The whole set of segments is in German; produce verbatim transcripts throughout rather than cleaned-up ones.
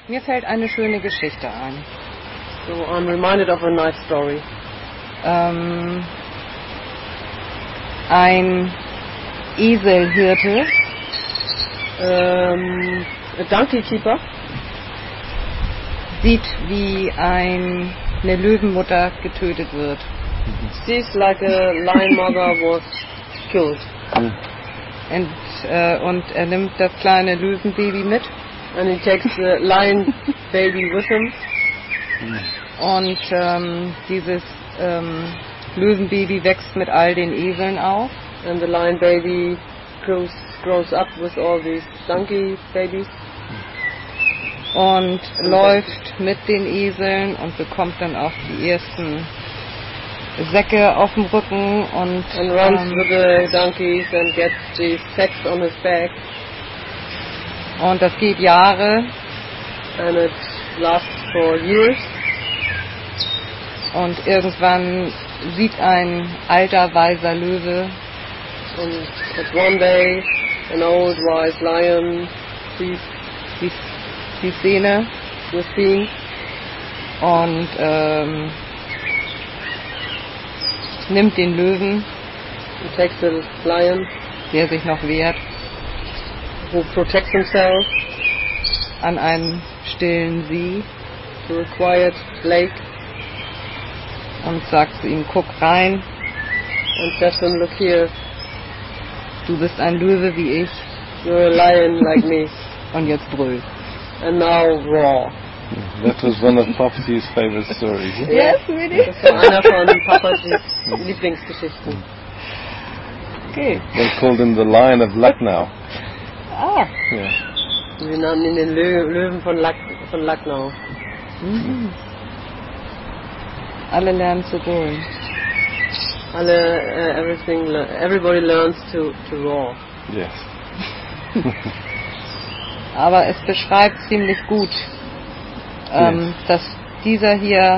Mir fällt eine schöne Geschichte ein. So I'm reminded of a nice story. Ähm, ein Eselhirte, Um, a donkey keeper sieht, wie ein, eine Löwenmutter getötet wird. sees like a lion mother was killed. Und, äh, und er nimmt das kleine Löwenbaby mit. And he takes the lion baby with him. Und ähm, dieses ähm, Löwenbaby wächst mit all den Eseln auf. And the lion baby grows grows up with all these donkey babies. Und läuft mit den Eseln und bekommt dann auch die ersten Säcke auf dem Rücken und And runs ähm, with the donkeys and gets the sacks on his back. und das geht Jahre And it lasts for years. und irgendwann sieht ein alter weiser Löwe And at one day, an old wise lion sees die, die Szene the scene und ähm, nimmt den Löwen, and takes the lion der sich noch wehrt, who protects himself an einem stillen See to a quiet lake und sagt zu ihm, guck rein, and says to him, look here, du bist ein Löwe wie ich you're a lion like me, und jetzt brüll. and now roar. That was one of Popsy's favorite stories. Yes, really? Das war einer von Papas Lieblingsgeschichten. Okay. They called him the Lion of Lucknow. Ah. Yeah. Sie nannten ihn den Lö Löwen von, Lack von Lucknow. Mhm. Alle lernen zu brüllen. Alle, uh, everything, le everybody learns to, to roar. Yes. Aber es beschreibt ziemlich gut, ähm, dass dieser hier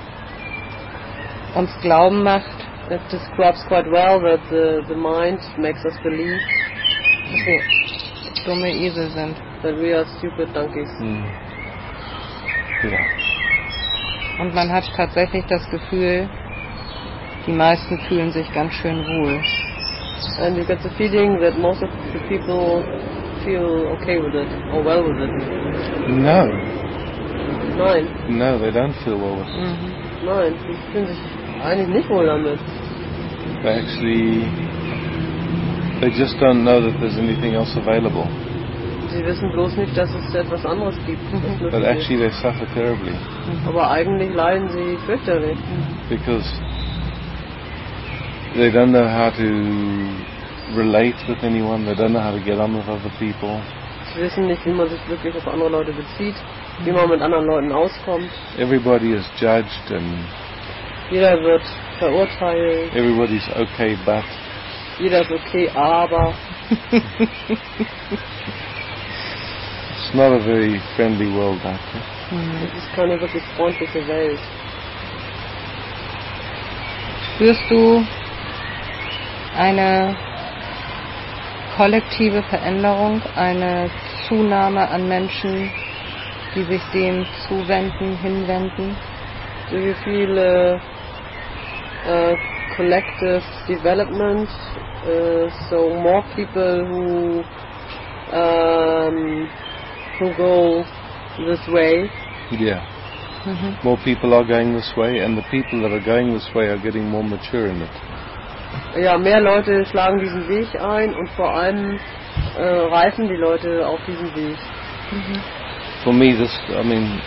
uns glauben macht, It describes quite well that the, the mind makes us believe dass wir dumme Esel sind. that we are stupid donkeys. Mm. Yeah. Und man hat tatsächlich das Gefühl, die meisten fühlen sich ganz schön wohl. And you get the feeling that most of the people feel okay with it, or well with it. No. Nein, No, they don't feel well with it. Mhm. nein, die fühlen sich eigentlich nicht wohl damit. They actually, they just don't know that there's anything else available. Sie wissen bloß nicht, dass es etwas anderes gibt. was Mhm. But möglich actually they suffer terribly ist. Aber eigentlich leiden sie fürchterlich. because they don't know how to relate with anyone, they don't know how to get on with other people. Sie wissen nicht, wie man sich wirklich auf andere Leute bezieht, wie man mit anderen Leuten auskommt. Everybody is judged and Jeder wird verurteilt, everybody's okay, but jeder ist okay, aber it's not a very friendly world out there. Mhm. es ist keine wirklich freundliche Welt. Spürst du eine kollektive Veränderung, eine Zunahme an Menschen, die sich dem zuwenden, hinwenden? Do you feel uh, uh, collective development? Uh, so more people who um, who go this way. Yeah. Mhm. More people are going this way, and the people that are going this way are getting more mature in it. Ja, mehr Leute schlagen diesen Weg ein und vor allem äh, reifen die Leute auf diesem Weg. Mhm. For me, this, I mean,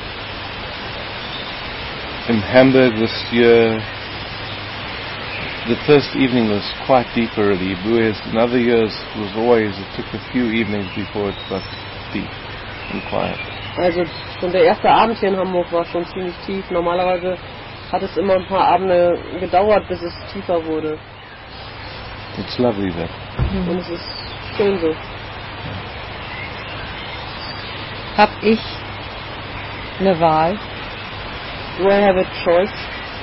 in Hamburg this year, the first evening was quite deep already, whereas in other years it was always, it took a few evenings before it got deep and quiet. Also schon der erste Abend hier in Hamburg war schon ziemlich tief. Normalerweise hat es immer ein paar Abende gedauert, bis es tiefer wurde. It's lovely there. Und es ist schön so. Hab ich eine Wahl? Do I have a choice?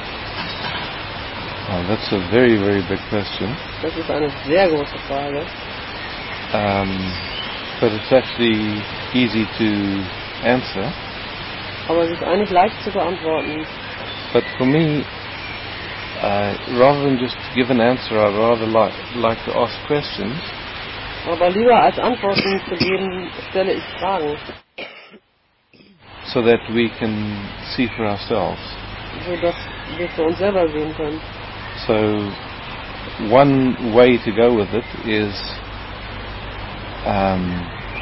Oh, that's a very, very big question. Das ist eine sehr große Frage. Um, but it's actually easy to answer. Aber es ist eigentlich leicht zu beantworten. But for me, uh, rather than just give an answer, I'd rather like, like to ask questions. Aber lieber als Antworten zu geben, stelle ich Fragen. So that we can see for ourselves. So dass wir für uns selber sehen können. So, one way to go with it is, um,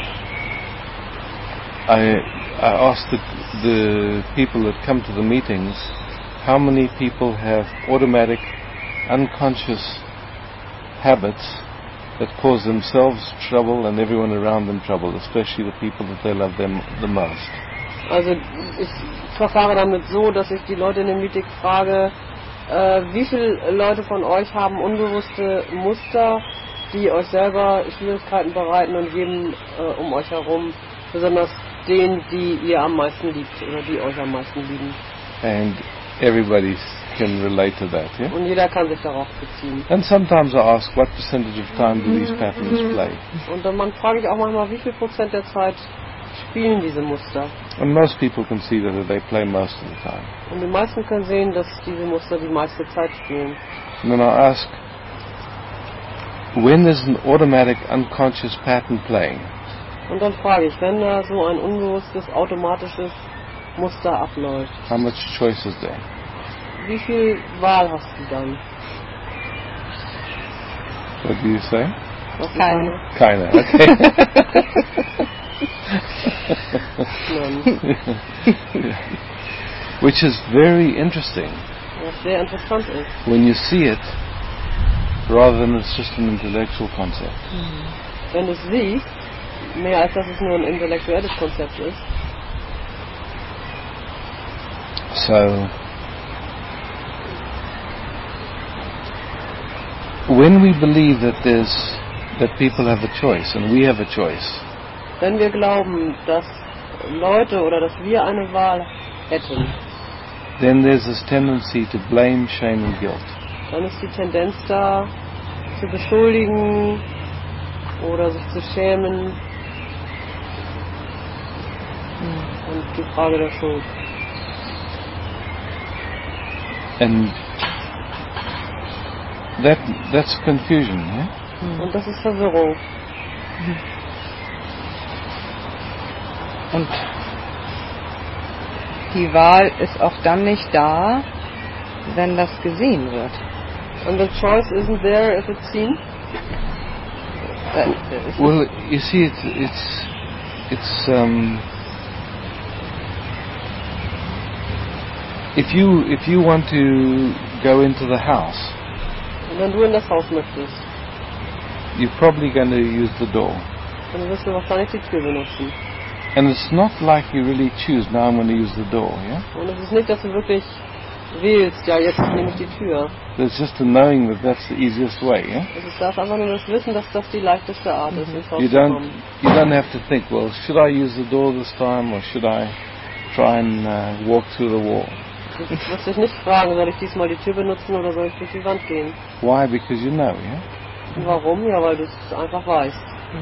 I, I asked the, the people that come to the meetings, how many people have automatic, unconscious habits that cause themselves trouble and everyone around them trouble, especially the people that they love them the most. Also ich verfahre damit so, dass ich die Leute in dem Meeting frage, äh, wie viele Leute von euch haben unbewusste Muster, die euch selber Schwierigkeiten bereiten und jedem äh, um euch herum, besonders denen, die ihr am meisten liebt oder die euch am meisten lieben. And everybody can relate to that, yeah? Und jeder kann sich darauf beziehen. And sometimes I ask, what percentage of time do these patterns play? Und dann frage ich auch manchmal, wie viel Prozent der Zeit spielen diese Muster. And most people can see that they play most of the time. Und die meisten können sehen, dass diese Muster die meiste Zeit spielen. And then I ask, when there's an automatic unconscious pattern playing, und dann frage ich, wenn da so ein unbewusstes, automatisches Muster abläuft, how much choice is there? wie viel Wahl hast du dann? What do you say? Was ist Keine. Keine, okay. Which is very interesting. Was sehr interessant ist. When you see it, rather than it's just an intellectual concept. Wenn du es siehst, mehr als dass es nur ein intellektuelles Konzept ist. So, when we believe that there's that people have a choice and we have a choice, wenn wir glauben, dass Leute oder dass wir eine Wahl hätten, then there's this tendency to blame, shame and guilt. dann ist die Tendenz da, zu beschuldigen oder sich zu schämen. Und die Frage der Schuld. And that that's confusion, yeah? Und das ist Verwirrung. Und die Wahl ist auch dann nicht da, wenn das gesehen wird. And the choice isn't there if it's seen? Äh, es Well, you see, it's it's it's um, if you if you want to go into the house, Und wenn du in das Haus möchtest, you're probably going to use the door. dann wirst du wahrscheinlich die Tür benutzen. And it's not like you really choose, now I'm going to use the door, yeah? Und es ist nicht, dass du wirklich wählst, ja, jetzt nehme ich die Tür. There's just a knowing that that's the easiest way, yeah? Es ist das einfach nur das Wissen, dass das die leichteste Art ist, ins Haus You zu don't kommen. you don't have to think, well, should I use the door this time or should I try and uh, walk through the wall? Du wirst dich nicht fragen, soll ich diesmal die Tür benutzen oder soll ich durch die Wand gehen? Why? Because you know, yeah? Und warum? Ja, weil du es einfach weißt.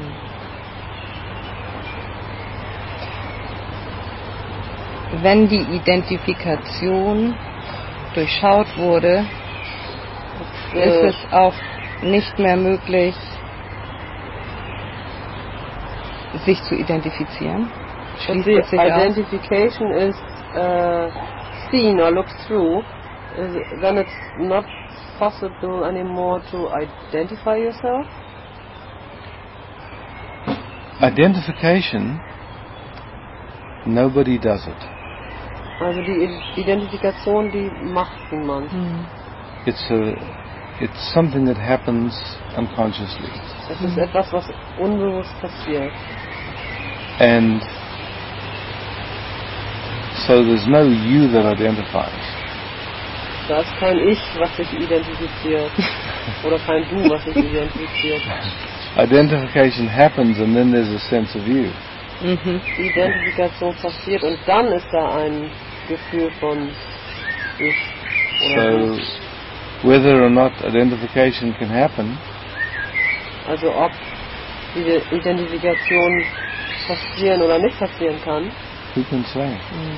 Wenn die Identifikation durchschaut wurde, ist Äh, es auch nicht mehr möglich, sich zu identifizieren. When Schließt the es sich aus. identification is uh, seen or looked through, is, then it's not possible anymore to identify yourself. Identification, nobody does it. Also die Identifikation, die macht niemand. It's a it's something that happens unconsciously. Es ist etwas, was unbewusst passiert. And so there's no you that identifies. Da ist kein Ich, was sich identifiziert. Oder kein Du, was sich identifiziert. Identification happens and then there's a sense of you. Mhm. Die Identifikation passiert und dann ist da ein Gefühl von Ich oder So Du. whether or not identification can happen, Also ob die Identifikation passieren oder nicht passieren kann, Who can say? Mhm.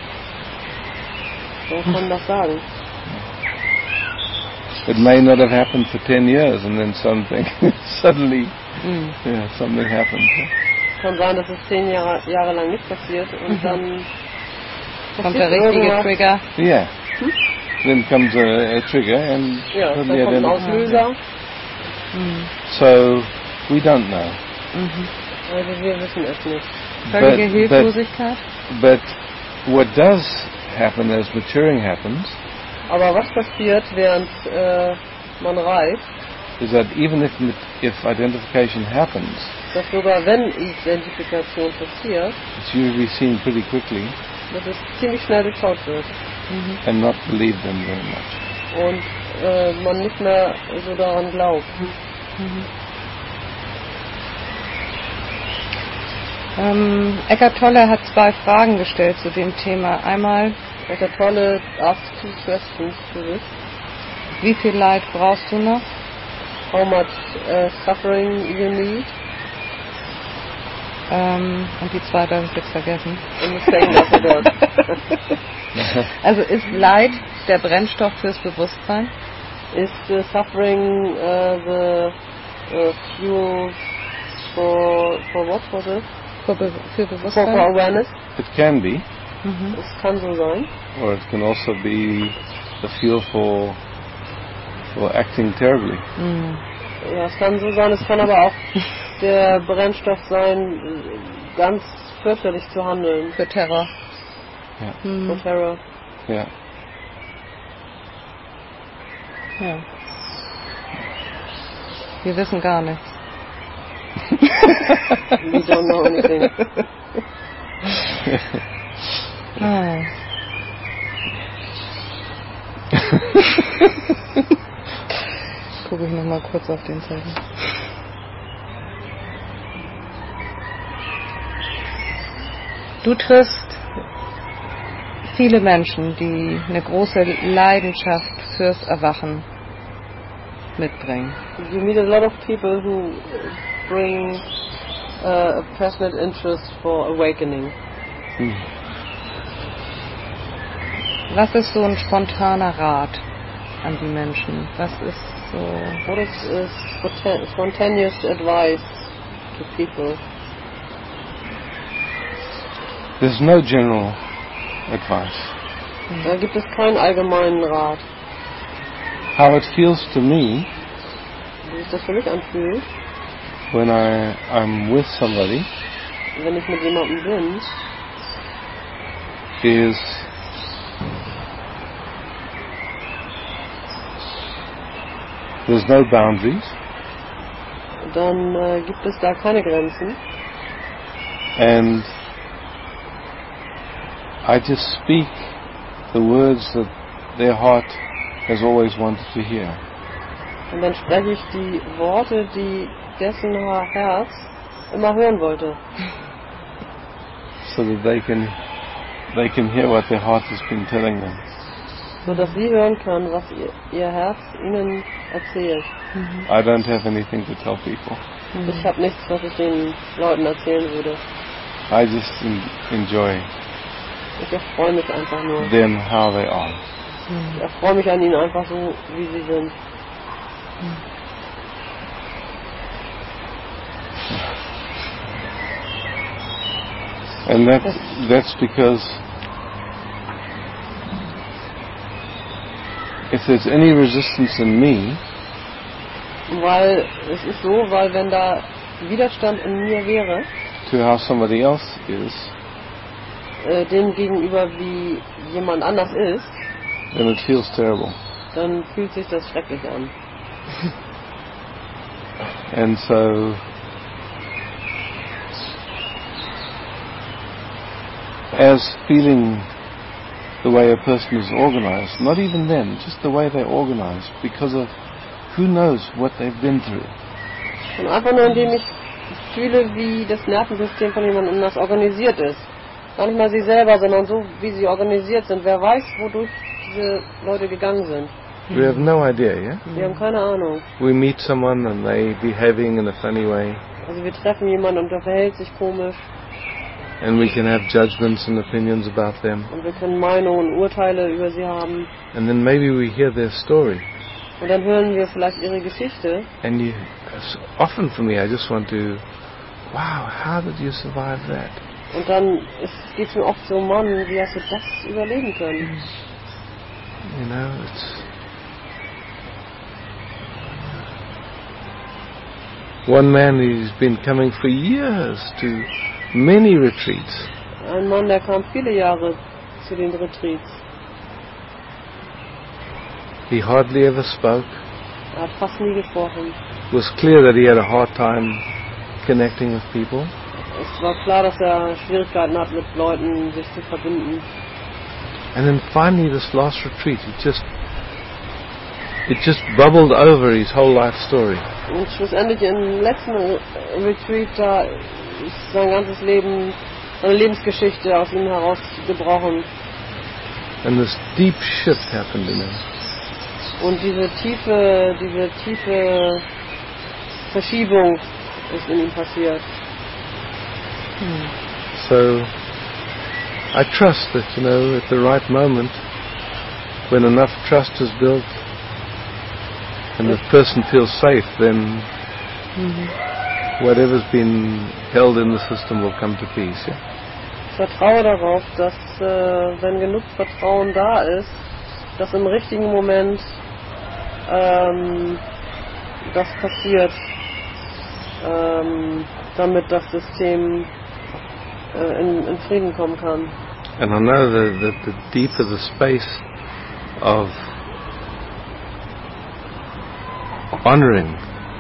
Wer kann das sagen? It may not have happened for ten years and then something suddenly, Mhm. yeah, something happens. Kann sein, dass es zehn Jahre, Jahre lang nicht passiert und dann Kommt passiert der richtige irgendwas. Trigger. Yeah. Then comes a, a trigger and Ja, dann suddenly kommt ein identify- Auslöser. Mhm. So we don't know. Mhm. Also wir wissen es nicht. Völlige But- Hilflosigkeit. But what does happen as maturing happens Aber was passiert, während äh, man reift, is that even if if identification happens, dass sogar wenn Identifikation passiert, it's usually seen pretty quickly dass es ziemlich schnell durchschaut wird Mhm. and not believed in very much. und äh, man nicht mehr so daran glaubt. Mhm. Ähm, Eckhart Tolle hat zwei Fragen gestellt zu dem Thema. Einmal, Der Tolle asked two questions to this. wie viel Leid brauchst du noch? How much uh, suffering you need? Ähm, und die zweite habe ich jetzt vergessen. And the same as God. Also ist Leid der Brennstoff fürs Bewusstsein? Is the suffering uh, the uh, fuel for for what was it? Für, Be für For, Bewusstsein? for awareness? It can be, Mhm. Es kann so sein. or it can also be the fuel for for acting terribly. Mhm. Ja, es kann so sein. Es kann aber auch der Brennstoff sein, ganz fürchterlich zu handeln. Für Terror. Yeah, For Mhm. terror. yeah. Ja. Wir wissen gar nichts. We don't know anything. Ah. Gucke ich noch mal kurz auf den Zettel. Du triffst viele Menschen, die eine große Leidenschaft fürs Erwachen mitbringen. You meet a lot of people who bring uh, a passionate interest for awakening. Hmm. Was ist so ein spontaner Rat an die Menschen? Was ist so... What is uh, spontan- spontaneous advice to people? There's no general advice. Da gibt es keinen allgemeinen Rat. How it feels to me Wie sich das für mich anfühlt, when I I'm with somebody wenn ich mit jemandem bin, is there's no boundaries dann äh, gibt es da keine Grenzen. and I just speak the words that their heart has always wanted to hear. Und dann spreche ich die Worte, die dessen Herz immer hören wollte. So that they can they can hear what their heart has been telling them. So dass sie hören kann, was ihr, ihr Herz ihnen erzählt. I don't have anything to tell people. Ich habe nichts, was ich den Leuten erzählen würde. I just en- enjoy Ich erfreue mich einfach nur. them how they are. Ich erfreue mich an ihnen einfach so, wie sie sind. And that that's because if there's any resistance in me, Weil es ist so, weil wenn da Widerstand in mir wäre, to how somebody else is, äh, dem gegenüber wie jemand anders ist, then it feels terrible. dann fühlt sich das schrecklich an. And so as feeling the way a person is organized, not even then, just the way they're organized, because of who knows what they've been through. Und einfach nur indem ich fühle, wie das Nervensystem von jemand anders organisiert ist. Gar nicht mal sie selber, sondern so, wie sie organisiert sind. Wer weiß, wodurch diese Leute gegangen sind. We have no idea, yeah? Wir haben keine Ahnung. We meet someone and they behaving in a funny way, Also wir treffen jemanden und der verhält sich komisch. And we can have judgments and opinions about them. Und wir können Meinungen und Urteile über sie haben. And then maybe we hear their story. Und dann hören wir vielleicht ihre Geschichte. And you, often for me, I just want to, wow, how did you survive that? Und dann geht es mir oft so, Mann, wie hast du das überleben können? You know, it's... One man, he's been coming for years to many retreats. Ein Mann, der kam viele Jahre zu den Retreats. He hardly ever spoke. Er hat fast nie gesprochen. It was clear that he had a hard time connecting with people. Es war klar, dass er Schwierigkeiten hat, mit Leuten sich zu verbinden. And then finally, this last retreat, it just, it just bubbled over his whole life story. Und schlussendlich im letzten Retreat, da ist sein ganzes Leben, seine Lebensgeschichte aus ihm herausgebrochen. And this deep shift happened in him. Und diese tiefe, diese tiefe Verschiebung ist in ihm passiert. Hmm. So, I trust that, you know, at the right moment, when enough trust is built, and the person feels safe, then mm-hmm. whatever's been held in the system will come to peace. Yeah? Ich vertraue darauf, dass äh, wenn genug Vertrauen da ist, dass im richtigen Moment ähm, das passiert, ähm, damit das System äh, in, in Frieden kommen kann. And I know that the, the deeper the space of honoring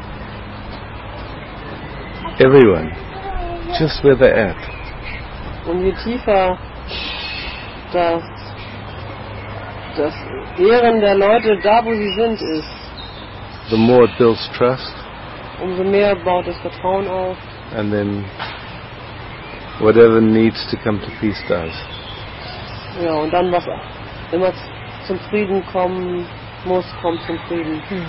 everyone, just where they're at. Und je tiefer das, das Ehren der Leute da, wo sie sind, ist, the more it builds trust. Umso mehr baut es Vertrauen auf. And then whatever needs to come to peace does. Ja, und dann was immer zum Frieden kommen muss, kommt zum Frieden. Hm.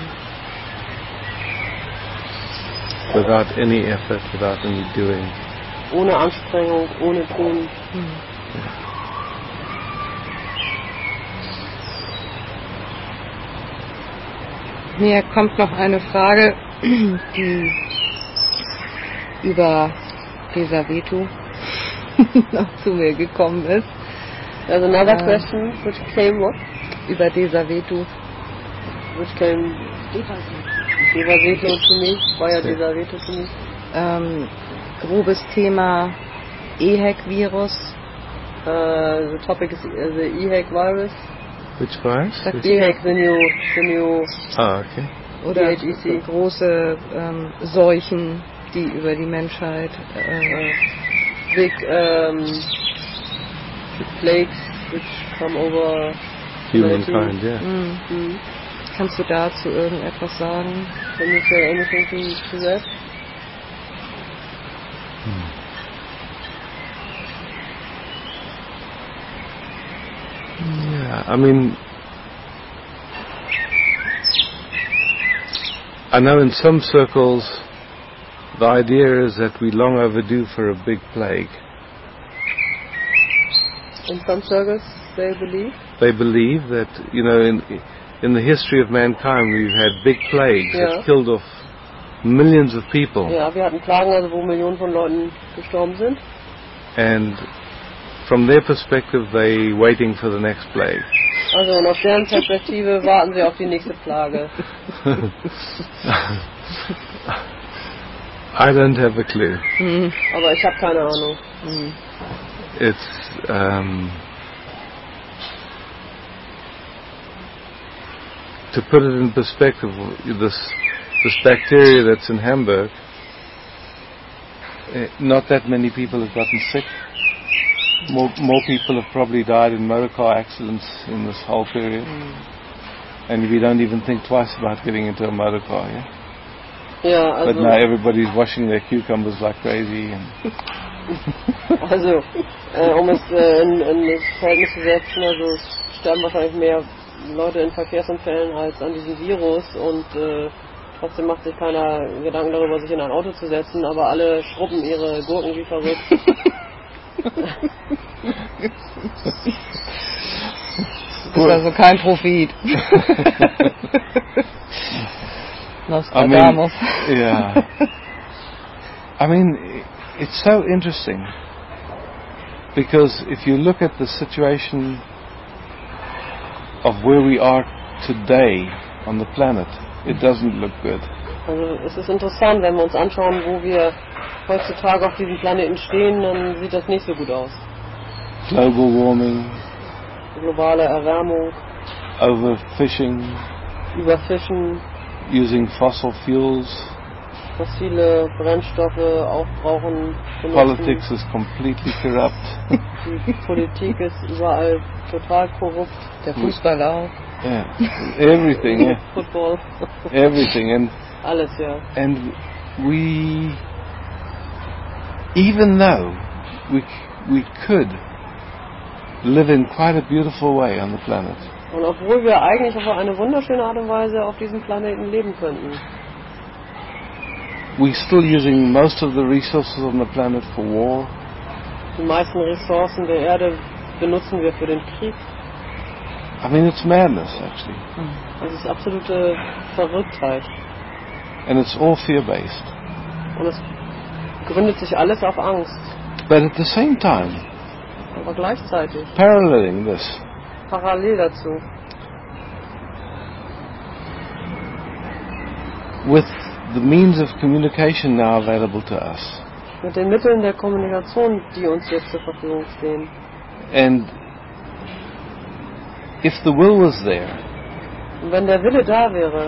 Without any effort, without any doing. Ohne Anstrengung, ohne Tun. Hm. Mir kommt noch eine Frage, die über Desaveto noch zu mir gekommen ist. There's another uh, question which came what? Über Desaveto. Which came Desaveto to me? Via Desaveto to me? Ähm, grobes Thema E H E C-Virus. Uh, the topic is uh, the E H E C virus. Which virus? E H E C, the new, the new. Ah, okay. Oder große ähm, Seuchen, die über die Menschheit. Äh, uh, big um, plagues which come over humankind. Yeah. Mm. Mm. Kannst du dazu irgendetwas sagen? Can you say anything to, to that? Hmm. Yeah, I mean, I know in some circles the idea is that we long overdue for a big plague. In some circles, they believe? They believe that, you know, in in the history of mankind we've had big plagues yeah. that killed off millions of people. Ja, wir hatten Plagen, also wo Millionen von Leuten gestorben sind. And from their perspective, they waiting for the next plague. Also und aus deren Perspektive warten sie auf die nächste Plage. I don't have a clue. Mhm. Aber ich habe keine Ahnung. Mhm. It's um, to put it in perspective, this this bacteria that's in Hamburg, not that many people have gotten sick. More more people have probably died in motor car accidents in this whole period. Mm. And we don't even think twice about getting into a motor car, yeah? Ja, also, but now everybody's washing their cucumbers like crazy. And also, äh, um es äh, in, in das Verhältnis zu setzen, also es sterben wahrscheinlich mehr Leute in Verkehrsunfällen als an diesem Virus und äh, trotzdem macht sich keiner Gedanken darüber, sich in ein Auto zu setzen, aber alle schrubben ihre Gurken wie verrückt. Du bist also kein Prophet. Nostradamus. I mean, yeah. I mean, it's so interesting because if you look at the situation of where we are today on the planet, it doesn't look good. Also es ist interessant, wenn wir uns anschauen, wo wir heutzutage auf diesem Planeten stehen, dann sieht das nicht so gut aus. Global warming, Globale Erwärmung, overfishing, Überfischen, using fossil fuels. fossile Brennstoffe aufbrauchen, benutzen. Politics is completely corrupt. Die Politik ist überall total korrupt. Der Fußball auch. Yeah, everything. Yeah. Football. Everything, and Alles, ja. and we, even though we we could live in quite a beautiful way on the planet, Und obwohl wir eigentlich auf eine wunderschöne Art und Weise auf diesem Planeten leben könnten, we're still using most of the resources on the planet for war. die meisten Ressourcen der Erde benutzen wir für den Krieg. I mean, it's madness actually, Das ist absolute Verrücktheit. and it's all fear-based. Und es gründet sich alles auf Angst. But at the same time, Aber gleichzeitig, paralleling this, parallel dazu, with the means of communication now available to us, mit den Mitteln der Kommunikation, die uns jetzt zur Verfügung stehen. and if the will was there Und wenn der Wille da wäre,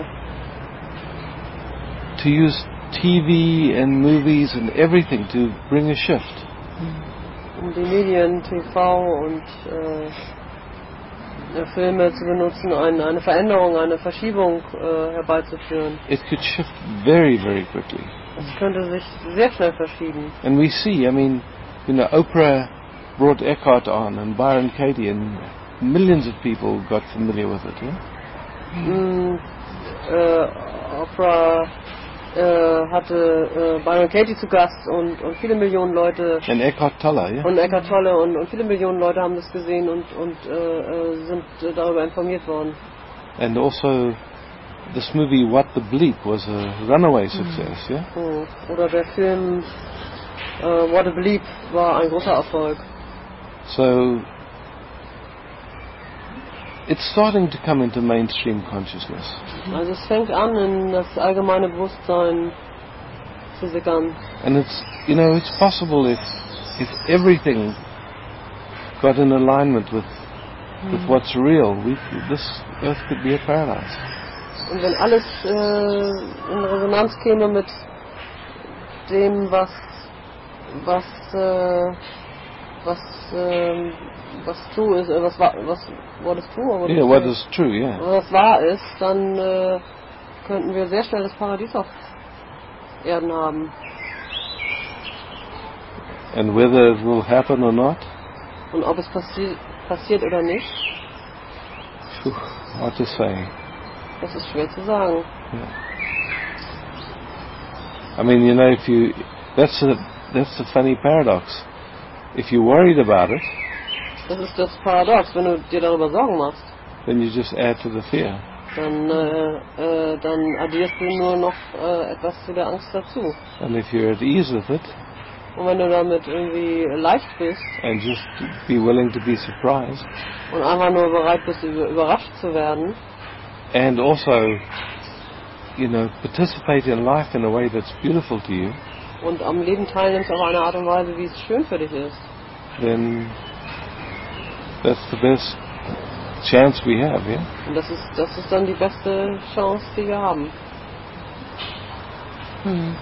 to use T V and movies and everything to bring a shift, um die Medien, T V und äh, Filme zu benutzen, eine, eine Veränderung, eine Verschiebung äh, herbeizuführen. it could shift very, very quickly. Das könnte sich sehr schnell verschieben. And we see, I mean, you know, Oprah brought Eckhart on and Byron Katie, and millions of people got familiar with it. Yeah? Mm, äh, Oprah äh, hatte äh, Byron Katie zu Gast und, und viele Millionen Leute And Eckhart Tolle, yeah? und Eckhart Tolle und, und viele Millionen Leute haben das gesehen und, und äh, äh, sind äh, darüber informiert worden. And also, this movie What the Bleep was a runaway success, yeah? Oh. Oder der Film äh, What a Bleep war ein großer Erfolg. So, it's starting to come into mainstream consciousness. Also es fängt an, in das allgemeine Bewusstsein zu sickern. And it's, you know, it's possible if, if everything got in alignment with, with what's real, we, this earth could be a paradise. Und wenn alles äh, in Resonanz käme mit dem, was was äh, was äh, was true ist, äh, was wa- was what is true, oder Yeah, what is true, yeah. was wahr ist, dann äh, könnten wir sehr schnell das Paradies auf Erden haben. And whether it will happen or not, Und ob es passi- passiert oder nicht, phew, hard to say. das ist schwer zu sagen. Yeah. I mean, you know, if you, that's a, that's a funny paradox. If you're worried about it, Das ist das Paradox, wenn du dir darüber Sorgen machst, then you just add to the fear. dann, äh, äh, dann addierst du nur noch äh, etwas zu der Angst dazu. And if you're at ease with it, Und wenn du damit irgendwie leicht bist and just be willing to be surprised, und einfach nur bereit bist, über- überrascht zu werden and also, you know, participate in life in a way that's beautiful to you, und am Leben teilnimmst auf eine Art und Weise, wie es schön für dich ist, then that's the best chance we have, yeah? und das ist, das ist dann die beste Chance, die wir haben. Hm.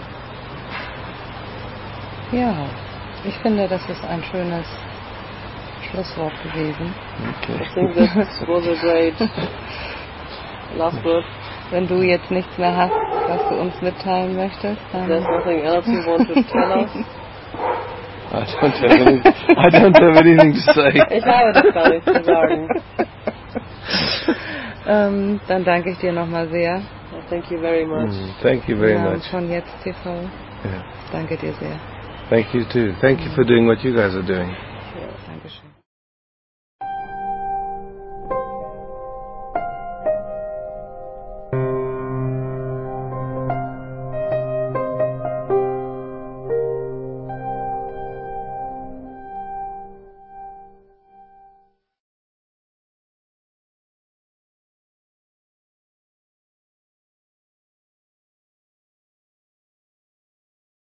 Ja, ich finde, das ist ein schönes Schlusswort gewesen. I Okay. think this was a great last word. Wenn du jetzt nichts mehr hast, was du uns mitteilen möchtest, dann There's nothing else you want to tell us. I don't have any, I don't have anything to say. Ich habe das gar nicht zu sagen. ähm, dann danke ich dir nochmal sehr. Thank you very much. Mm, thank you very Im Namen much. von Jetzt T V. Yeah. Danke dir sehr. Thank you too. Thank you for doing what you guys are doing.